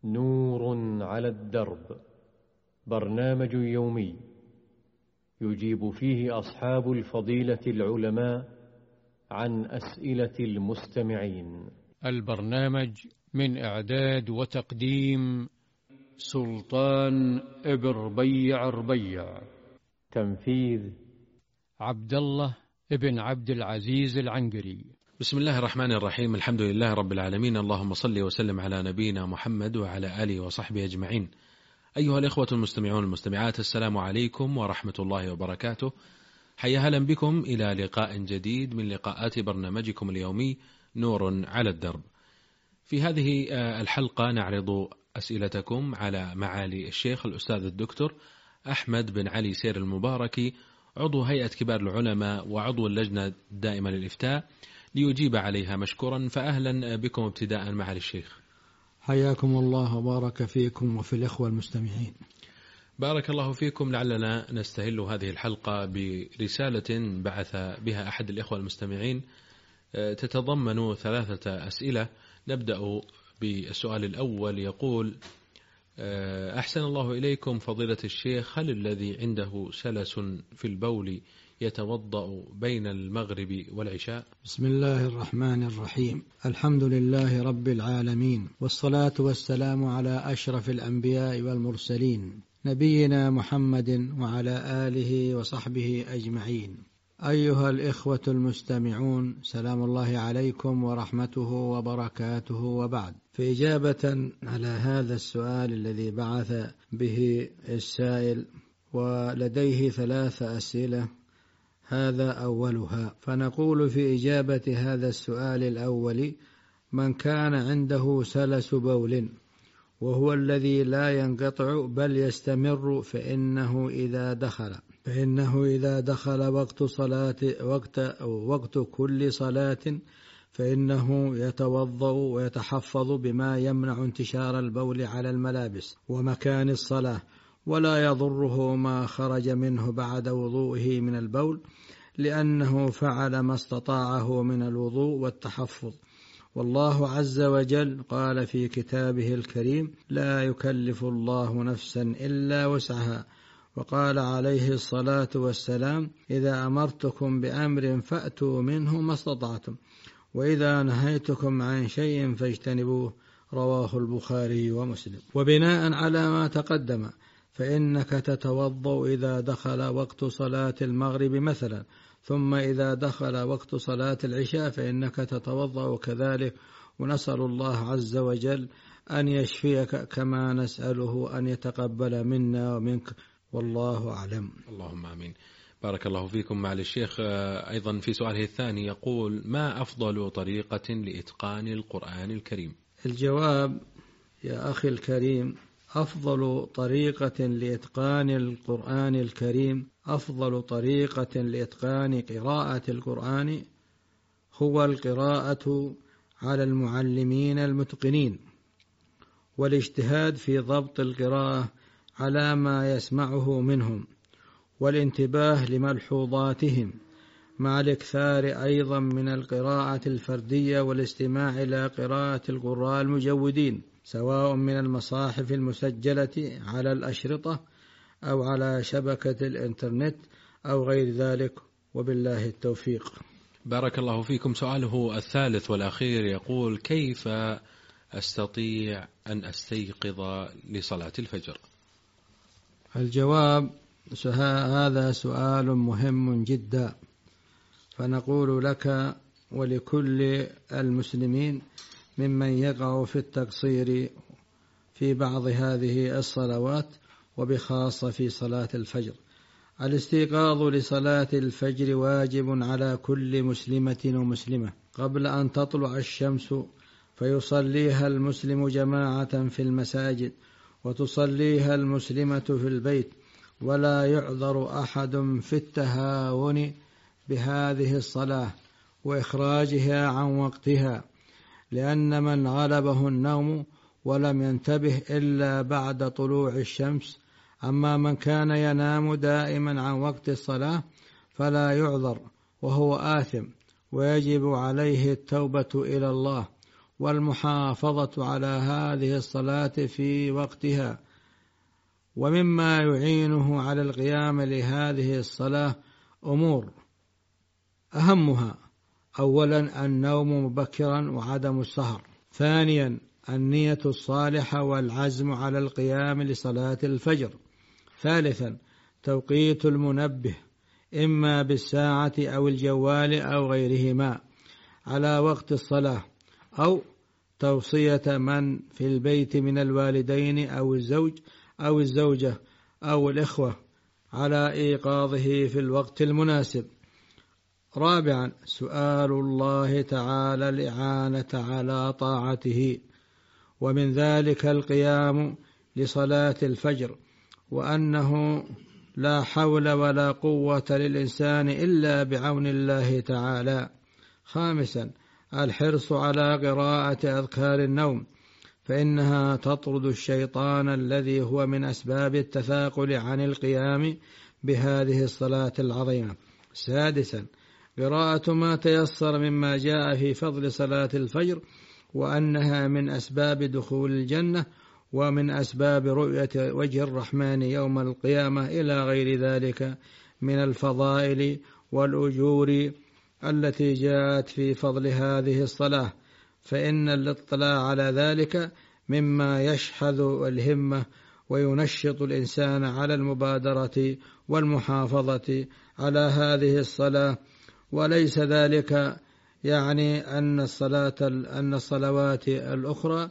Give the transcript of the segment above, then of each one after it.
نور على الدرب، برنامج يومي يجيب فيه أصحاب الفضيلة العلماء عن أسئلة المستمعين. البرنامج من إعداد وتقديم سلطان ابن ربيع ربيع، تنفيذ عبد الله ابن عبد العزيز العنقري. بسم الله الرحمن الرحيم. الحمد لله رب العالمين، اللهم صل وسلم على نبينا محمد وعلى آله وصحبه أجمعين. أيها الإخوة المستمعون المستمعات، السلام عليكم ورحمة الله وبركاته. حيا هلا بكم إلى لقاء جديد من لقاءات برنامجكم اليومي نور على الدرب. في هذه الحلقة نعرض أسئلتكم على معالي الشيخ الأستاذ الدكتور أحمد بن علي سير المباركي، عضو هيئة كبار العلماء وعضو اللجنة الدائمة للإفتاء، ليجيب عليها مشكورا. فأهلا بكم ابتداء معالي الشيخ. حياكم الله وبارك فيكم وفي الإخوة المستمعين. بارك الله فيكم. لعلنا نستهل هذه الحلقة برسالة بعث بها أحد الإخوة المستمعين تتضمن 3 أسئلة. نبدأ بالسؤال الأول، يقول: أحسن الله إليكم فضيلة الشيخ، هل الذي عنده سلس في البول يتوضأ بين المغرب والعشاء؟ بسم الله الرحمن الرحيم، الحمد لله رب العالمين، والصلاة والسلام على أشرف الأنبياء والمرسلين، نبينا محمد وعلى آله وصحبه أجمعين. أيها الإخوة المستمعون، سلام الله عليكم ورحمته وبركاته، وبعد. في إجابة على هذا السؤال الذي بعث به السائل، ولديه 3 أسئلة، هذا أولها. فنقول في إجابة هذا السؤال الأول: من كان عنده سلس بول وهو الذي لا ينقطع بل يستمر، فإنه إذا دخل وقت كل صلاة فإنه يتوضأ ويتحفظ بما يمنع انتشار البول على الملابس ومكان الصلاة، ولا يضره ما خرج منه بعد وضوئه من البول، لأنه فعل ما استطاعه من الوضوء والتحفظ. والله عز وجل قال في كتابه الكريم: لا يكلف الله نفسا إلا وسعها. وقال عليه الصلاة والسلام: إذا أمرتكم بأمر فأتوا منه ما استطعتم، وإذا نهيتكم عن شيء فاجتنبوه. رواه البخاري ومسلم. وبناء على ما تقدم، فإنك تتوضأ إذا دخل وقت صلاة المغرب مثلا، ثم إذا دخل وقت صلاة العشاء فإنك تتوضأ كذلك. ونسأل الله عز وجل أن يشفيك، كما نسأله أن يتقبل منا ومنك، والله أعلم. اللهم آمين. بارك الله فيكم. معالي الشيخ أيضا في سؤاله الثاني يقول: ما أفضل طريقة لإتقان القرآن الكريم؟ الجواب يا أخي الكريم: أفضل طريقة لإتقان القرآن الكريم، أفضل طريقة لإتقان قراءة القرآن هو القراءة على المعلمين المتقنين، والاجتهاد في ضبط القراءة على ما يسمعه منهم، والانتباه لملحوظاتهم، مع الإكثار أيضا من القراءة الفردية والاستماع إلى قراءة القراء المجودين، سواء من المصاحف المسجلة على الأشرطة أو على شبكة الإنترنت أو غير ذلك، وبالله التوفيق. بارك الله فيكم. سؤاله الثالث والأخير يقول: كيف أستطيع أن أستيقظ لصلاة الفجر؟ الجواب: هذا سؤال مهم جدا. فنقول لك ولكل المسلمين ممن يقع في التقصير في بعض هذه الصلوات، وبخاصة في صلاة الفجر: الاستيقاظ لصلاة الفجر واجب على كل مسلمة ومسلمة قبل أن تطلع الشمس، فيصليها المسلم جماعة في المساجد، وتصليها المسلمة في البيت، ولا يعذر أحد في التهاون بهذه الصلاة وإخراجها عن وقتها، لأن من غلبه النوم ولم ينتبه إلا بعد طلوع الشمس. أما من كان ينام دائما عن وقت الصلاة فلا يعذر وهو آثم، ويجب عليه التوبة إلى الله والمحافظة على هذه الصلاة في وقتها. ومما يعينه على القيام لهذه الصلاة أمور، أهمها: أولا النوم مبكرا وعدم السهر. ثانيا النية الصالحة والعزم على القيام لصلاة الفجر. ثالثا توقيت المنبه إما بالساعة أو الجوال أو غيرهما على وقت الصلاة، أو توصية من في البيت من الوالدين أو الزوج أو الزوجة أو الإخوة على إيقاظه في الوقت المناسب. رابعا سؤال الله تعالى الإعانة على طاعته، ومن ذلك القيام لصلاة الفجر، وأنه لا حول ولا قوة للإنسان إلا بعون الله تعالى. خامسا الحرص على قراءة أذكار النوم، فإنها تطرد الشيطان الذي هو من أسباب التثاقل عن القيام بهذه الصلاة العظيمة. سادسا قراءة ما تيسر مما جاء في فضل صلاة الفجر، وأنها من أسباب دخول الجنة ومن أسباب رؤية وجه الرحمن يوم القيامة، إلى غير ذلك من الفضائل والأجور التي جاءت في فضل هذه الصلاة، فإن الاطلاع على ذلك مما يشحذ الهمة وينشط الإنسان على المبادرة والمحافظة على هذه الصلاة. وليس ذلك يعني أن الصلوات الأخرى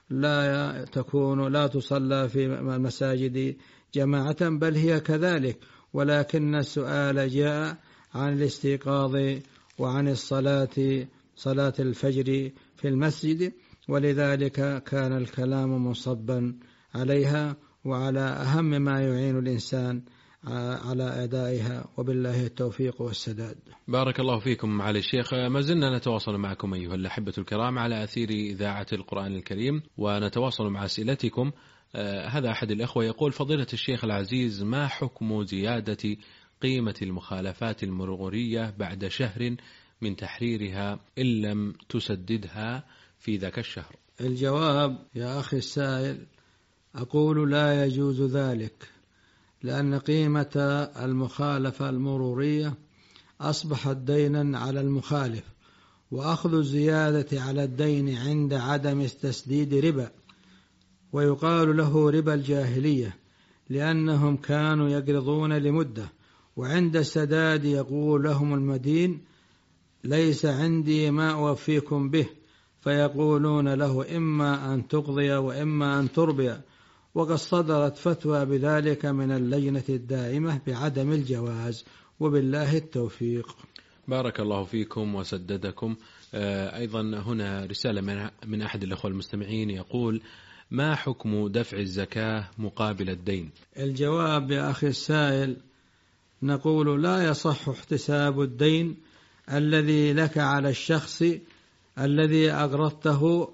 لا تصلى في المساجد جماعة، بل هي كذلك، ولكن السؤال جاء عن الاستيقاظ وعن صلاة الفجر في المسجد، ولذلك كان الكلام مصبا عليها وعلى أهم ما يعين الإنسان على أدائها، وبالله التوفيق والسداد. بارك الله فيكم معالي الشيخ. ما زلنا نتواصل معكم أيها الأحبة الكرام على أثير إذاعة القرآن الكريم، ونتواصل مع أسئلتكم. هذا أحد الأخوة يقول: فضيلة الشيخ العزيز، ما حكم زيادة قيمة المخالفات المرورية بعد شهر من تحريرها إن لم تسددها في ذاك الشهر؟ الجواب يا أخي السائل، أقول لا يجوز ذلك، لأن قيمة المخالفة المرورية أصبحت دينا على المخالف، وأخذ الزيادة على الدين عند عدم التسديد ربا، ويقال له ربا الجاهلية، لأنهم كانوا يقرضون لمدة، وعند السداد يقول لهم المدين: ليس عندي ما أوفيكم به، فيقولون له: إما أن تقضي وإما أن تربي. وقد صدرت فتوى بذلك من اللجنة الدائمة بعدم الجواز، وبالله التوفيق. بارك الله فيكم وسددكم. أيضا هنا رسالة من أحد الأخوة المستمعين يقول: ما حكم دفع الزكاة مقابل الدين؟ الجواب يا أخي السائل، نقول لا يصح احتساب الدين الذي لك على الشخص الذي أقرضته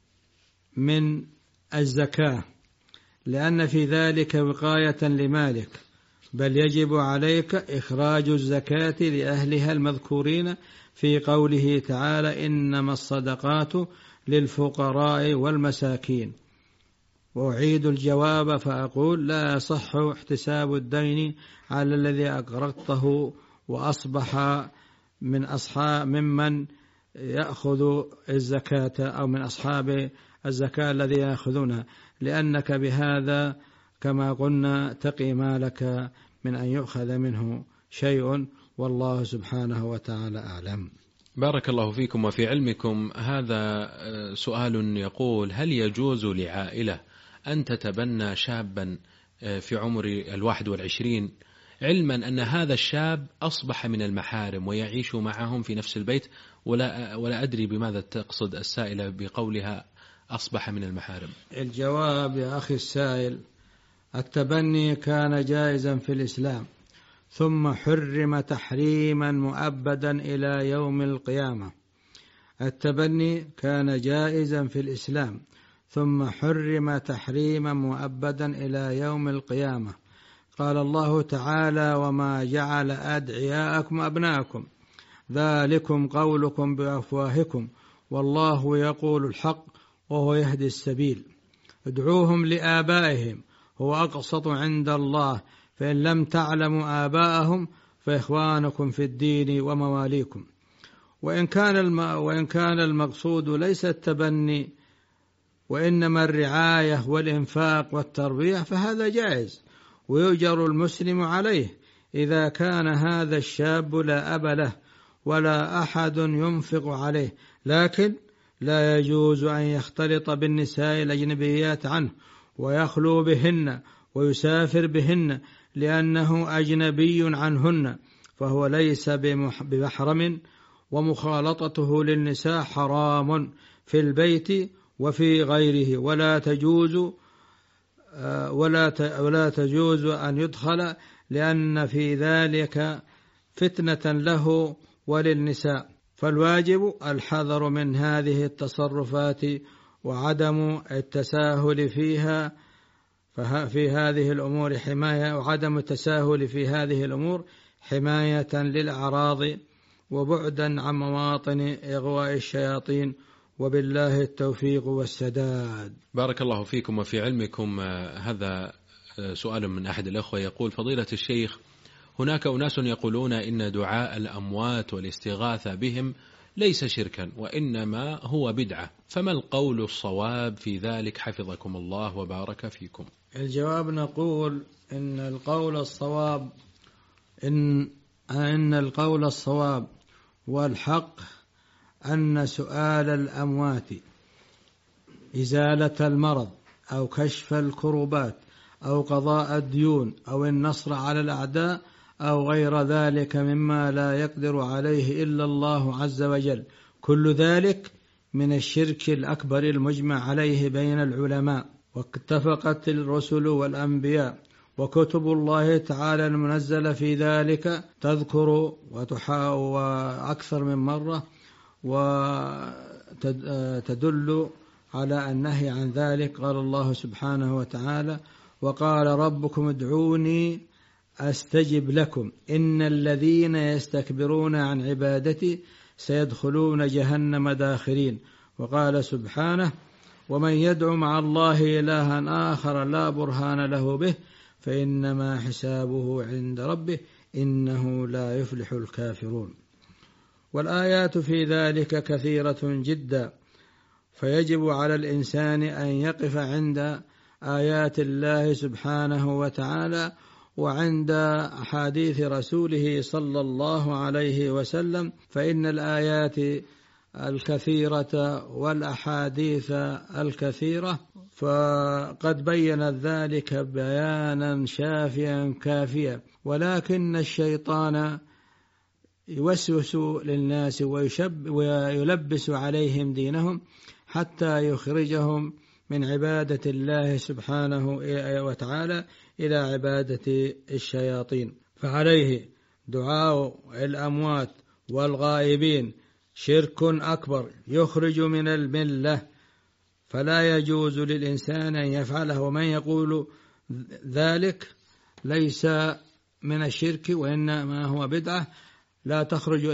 من الزكاة، لأن في ذلك وقاية لمالك، بل يجب عليك إخراج الزكاة لأهلها المذكورين في قوله تعالى: إنما الصدقات للفقراء والمساكين. وأعيد الجواب فأقول: لا يصح احتساب الدين على الذي أقرضته وأصبح ممن يأخذ الزكاة أو من أصحاب الزكاة الذي يأخذونها، لأنك بهذا كما قلنا تقي مالك من أن يؤخذ منه شيء، والله سبحانه وتعالى أعلم. بارك الله فيكم وفي علمكم. هذا سؤال يقول: هل يجوز لعائلة أن تتبنى شابا في عمر 21 علما أن هذا الشاب أصبح من المحارم ويعيش معهم في نفس البيت، ولا أدري بماذا تقصد السائلة بقولها أصبح من المحارم؟ الجواب يا أخي السائل، التبني كان جائزا في الإسلام، ثم حرم تحريما مؤبدا إلى يوم القيامة. التبني كان جائزا في الإسلام، ثم حرم تحريما مؤبدا إلى يوم القيامة. قال الله تعالى: وما جعل أدعياءكم أبناءكم ذلكم قولكم بأفواهكم والله يقول الحق وهو يهدي السبيل. ادعوهم لآبائهم هو أقسط عند الله، فإن لم تعلموا آباءهم فإخوانكم في الدين ومواليكم. وإن كان المقصود ليس التبني وإنما الرعاية والإنفاق والتربية فهذا جائز ويؤجر المسلم عليه إذا كان هذا الشاب لا أب له ولا أحد ينفق عليه، لكن لا يجوز أن يختلط بالنساء الأجنبيات عنه ويخلو بهن ويسافر بهن لأنه أجنبي عنهن، فهو ليس بمحرم، ومخالطته للنساء حرام في البيت وفي غيره، ولا تجوز أن يدخل لأن في ذلك فتنة له وللنساء. فالواجب الحذر من هذه التصرفات وعدم التساهل فيها في هذه الأمور حماية للأعراض وبعدا عن مواطن إغواء الشياطين، وبالله التوفيق والسداد. بارك الله فيكم وفي علمكم. هذا سؤال من أحد الأخوة يقول: فضيلة الشيخ، هناك أناس يقولون إن دعاء الأموات والاستغاثة بهم ليس شركا وإنما هو بدعة، فما القول الصواب في ذلك حفظكم الله وبارك فيكم؟ الجواب نقول إن القول الصواب والحق أن سؤال الأموات إزالة المرض أو كشف الكربات أو قضاء الديون أو النصر على الأعداء أو غير ذلك مما لا يقدر عليه إلا الله عز وجل، كل ذلك من الشرك الأكبر المجمع عليه بين العلماء، واتفقت الرسل والأنبياء وكتب الله تعالى المنزلة في ذلك تذكر أكثر من مرة وتدل على النهي عن ذلك. قال الله سبحانه وتعالى: وقال ربكم ادعوني أستجب لكم إن الذين يستكبرون عن عبادتي سيدخلون جهنم داخرين. وقال سبحانه: ومن يدعو مع الله إلها آخر لا برهان له به فإنما حسابه عند ربه إنه لا يفلح الكافرون. والآيات في ذلك كثيرة جدا، فيجب على الإنسان أن يقف عند آيات الله سبحانه وتعالى وعند أحاديث رسوله صلى الله عليه وسلم، فإن الآيات الكثيرة والأحاديث الكثيرة فقد بينت ذلك بيانا شافيا كافيا، ولكن الشيطان يوسوس للناس ويلبس عليهم دينهم حتى يخرجهم من عبادة الله سبحانه وتعالى إلى عبادة الشياطين. فعليه دعاء الأموات والغائبين شرك أكبر يخرج من الملة، فلا يجوز للإنسان أن يفعله، ومن يقول ذلك ليس من الشرك وإنما هو بدعة لا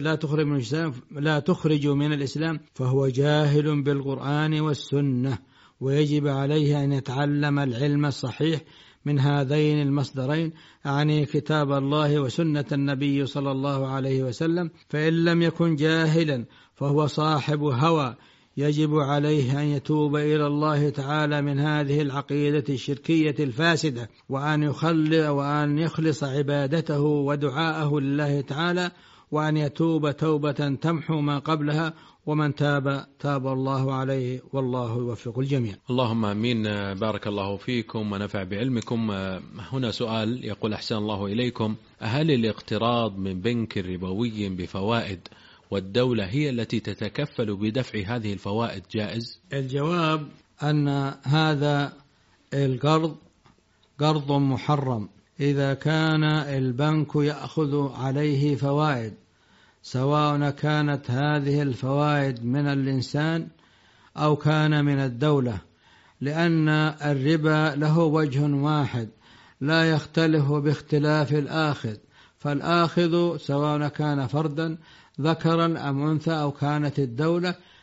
تخرج من الإسلام، فهو جاهل بالقرآن والسنة، ويجب عليه أن يتعلم العلم الصحيح من هذين المصدرين، يعني كتاب الله وسنة النبي صلى الله عليه وسلم. فإن لم يكن جاهلا فهو صاحب هوى، يجب عليه أن يتوب إلى الله تعالى من هذه العقيدة الشركية الفاسدة، وأن يخلص عبادته ودعاءه لله تعالى، وأن يتوب توبة تمحو ما قبلها، ومن تاب الله عليه، والله يوفق الجميع. اللهم آمين. بارك الله فيكم ونفع بعلمكم. هنا سؤال يقول: أحسن الله إليكم، هل الاقتراض من بنك ربوي بفوائد والدولة هي التي تتكفل بدفع هذه الفوائد جائز؟ الجواب أن هذا القرض قرض محرم إذا كان البنك يأخذ عليه فوائد، سواء كانت هذه الفوائد من الإنسان أو كان من الدولة، لأن الربا له وجه واحد لا يختلف باختلاف الآخذ، فالآخذ سواء كان فردا ذكرا أم أنثى أو كانت الدولة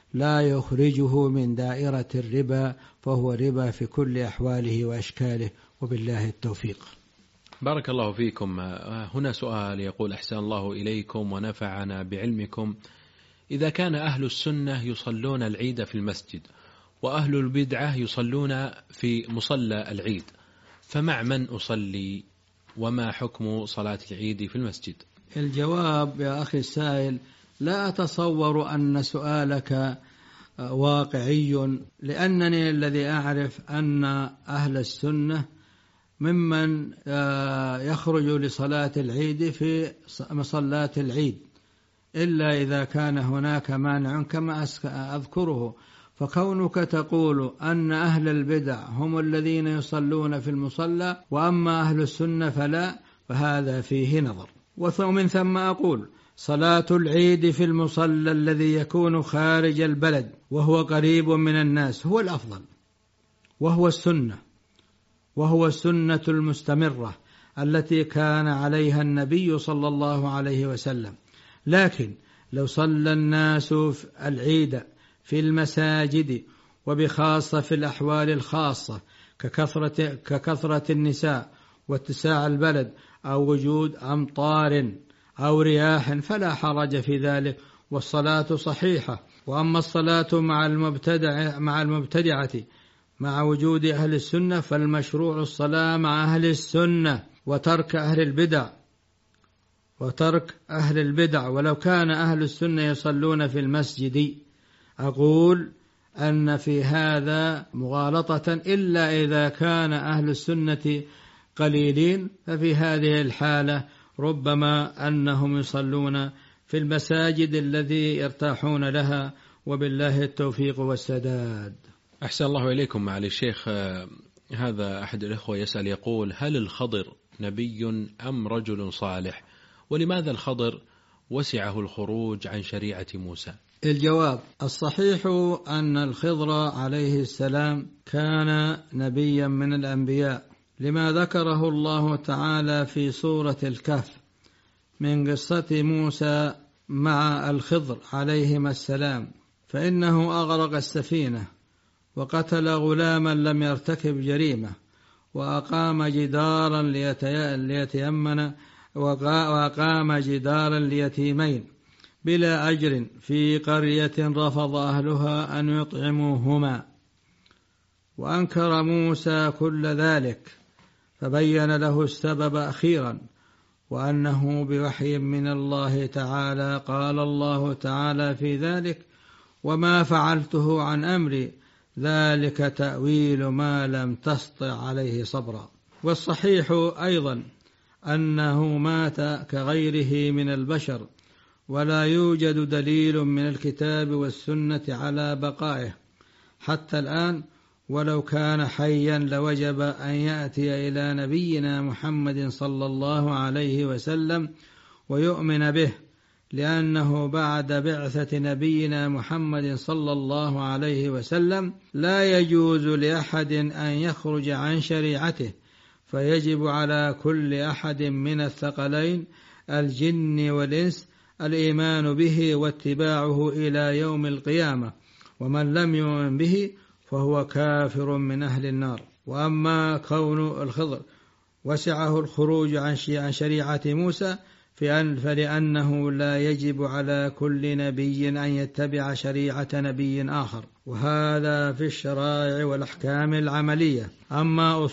لا يخرجه من دائرة الربا، فهو ربا في كل أحواله وأشكاله، وبالله التوفيق. بارك الله فيكم. هنا سؤال يقول: أحسن الله إليكم ونفعنا بعلمكم، إذا كان أهل السنة يصلون العيد في المسجد وأهل البدعة يصلون في مصلى العيد، فمع من أصلي؟ وما حكم صلاة العيد في المسجد؟ الجواب يا أخي السائل: لا أتصور أن سؤالك واقعي، لأنني الذي أعرف أن أهل السنة ممن يخرج لصلاة العيد في مصلات العيد، إلا إذا كان هناك مانع كما أذكره. فكونك تقول أن أهل البدع هم الذين يصلون في المصلى وأما أهل السنة فلا، فهذا فيه نظر. ومن ثم أقول: صلاة العيد في المصلى الذي يكون خارج البلد وهو قريب من الناس هو الأفضل، وهو السنة المستمرة التي كان عليها النبي صلى الله عليه وسلم. لكن لو صلى الناس العيد في المساجد، وبخاصة في الأحوال الخاصة ككثرة النساء واتساع البلد أو وجود أمطار أو رياح، فلا حرج في ذلك والصلاة صحيحة. وأما الصلاة مع المبتدعة مع وجود أهل السنة، فالمشروع الصلاة مع أهل السنة وترك أهل البدع. ولو كان أهل السنة يصلون في المسجد، أقول أن في هذا مغالطة، إلا إذا كان أهل السنة قليلين، ففي هذه الحالة ربما أنهم يصلون في المساجد الذي يرتاحون لها، وبالله التوفيق والسداد. أحسن الله إليكم. معالي الشيخ، هذا أحد الإخوة يسأل يقول: هل الخضر نبي أم رجل صالح؟ ولماذا الخضر وسعه الخروج عن شريعة موسى؟ الجواب: الصحيح أن الخضر عليه السلام كان نبيا من الأنبياء، لما ذكره الله تعالى في سورة الكهف من قصة موسى مع الخضر عليهما السلام، فإنه أغرق السفينة وقتل غلاما لم يرتكب جريمة، وأقام جدارا ليتيمين بلا أجر في قرية رفض أهلها أن يطعموهما. وأنكر موسى كل ذلك، فبين له السبب أخيرا، وأنه بوحي من الله تعالى. قال الله تعالى في ذلك: وما فعلته عن أمري ذلك تأويل ما لم تسطع عليه صبرا. والصحيح أيضا أنه مات كغيره من البشر، ولا يوجد دليل من الكتاب والسنة على بقائه حتى الآن، ولو كان حيا لوجب أن يأتي إلى نبينا محمد صلى الله عليه وسلم ويؤمن به، لأنه بعد بعثة نبينا محمد صلى الله عليه وسلم لا يجوز لأحد أن يخرج عن شريعته، فيجب على كل أحد من الثقلين الجن والإنس الإيمان به واتباعه إلى يوم القيامة، ومن لم يؤمن به فهو كافر من أهل النار. وأما كون الخضر وسعه الخروج عن شريعة موسى فلأنه لا يجب على كل نبي أن يتبع شريعة نبي آخر، وهذا في الشرائع والأحكام العملية. أما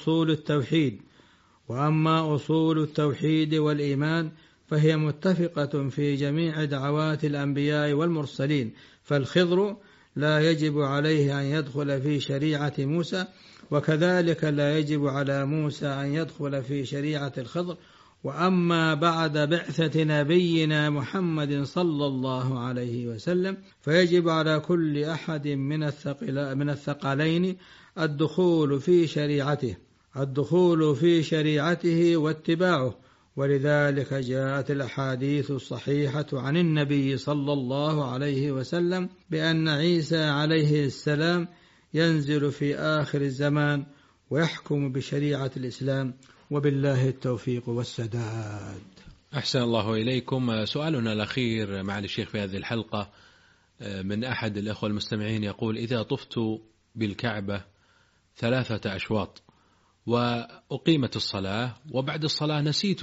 أصول التوحيد والإيمان فهي متفقة في جميع دعوات الأنبياء والمرسلين، فالخضر لا يجب عليه أن يدخل في شريعة موسى، وكذلك لا يجب على موسى أن يدخل في شريعة الخضر. وأما بعد بعثة نبينا محمد صلى الله عليه وسلم فيجب على كل أحد من الثقلين الدخول في شريعته واتباعه. ولذلك جاءت الأحاديث الصحيحة عن النبي صلى الله عليه وسلم بأن عيسى عليه السلام ينزل في آخر الزمان ويحكم بشريعة الإسلام، وبالله التوفيق والسداد. أحسن الله إليكم. سؤالنا الأخير معالي الشيخ في هذه الحلقة من أحد الأخوة المستمعين يقول: إذا طفت بالكعبة 3 أشواط وأقيمت الصلاة وبعد الصلاة نسيت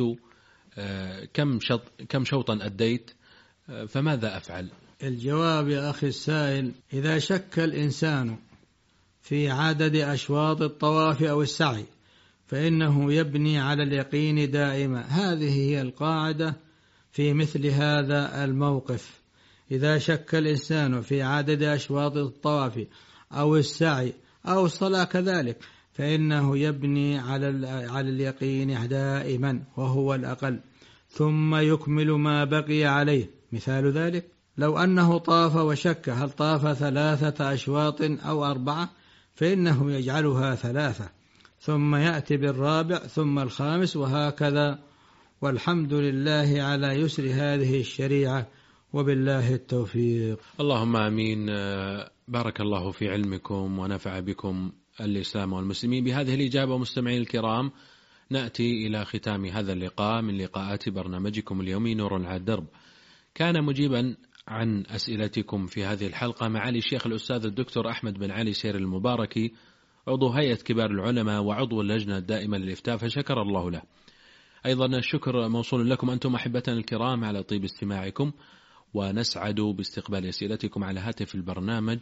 كم شوطا أديت، فماذا أفعل؟ الجواب يا أخي السائل: إذا شك الإنسان في عدد أشواط الطواف أو السعي فإنه يبني على اليقين دائما. هذه هي القاعدة في مثل هذا الموقف. إذا شك الإنسان في عدد أشواط الطواف أو السعي أو الصلاة كذلك فإنه يبني على اليقين دائما وهو الأقل، ثم يكمل ما بقي عليه. مثال ذلك: لو أنه طاف وشك هل طاف 3 أشواط أو 4، فإنه يجعلها 3، ثم يأتي بالرابع ثم الخامس وهكذا. والحمد لله على يسر هذه الشريعة، وبالله التوفيق. اللهم آمين. بارك الله في علمكم ونفع بكم الإسلام والمسلمين. بهذه الإجابة مستمعين الكرام نأتي إلى ختام هذا اللقاء من لقاءات برنامجكم اليومي نور على الدرب. كان مجيبا عن أسئلتكم في هذه الحلقة معالي الشيخ الأستاذ الدكتور أحمد بن علي سير المباركي، عضو هيئة كبار العلماء وعضو اللجنة الدائمة للإفتاء، فشكر الله له. أيضا الشكر موصول لكم أنتم أحبتنا الكرام على طيب استماعكم، ونسعد باستقبال أسئلتكم على هاتف البرنامج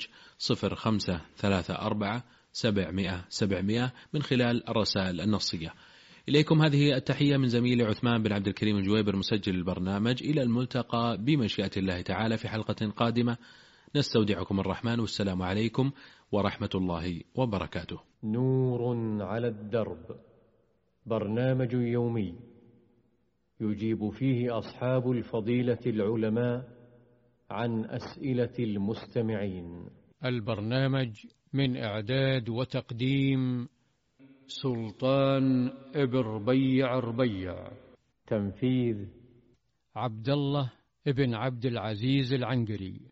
0534 من خلال الرسائل النصية. إليكم هذه التحية من زميلي عثمان بن عبد الكريم الجويبر مسجل البرنامج. إلى الملتقى بمشيئة الله تعالى في حلقة قادمة. نستودعكم الرحمن، والسلام عليكم ورحمة الله وبركاته. نور على الدرب، برنامج يومي يجيب فيه أصحاب الفضيلة العلماء عن أسئلة المستمعين. البرنامج من إعداد وتقديم سلطان ابن ربيع. تنفيذ عبد الله ابن عبد العزيز العنقري.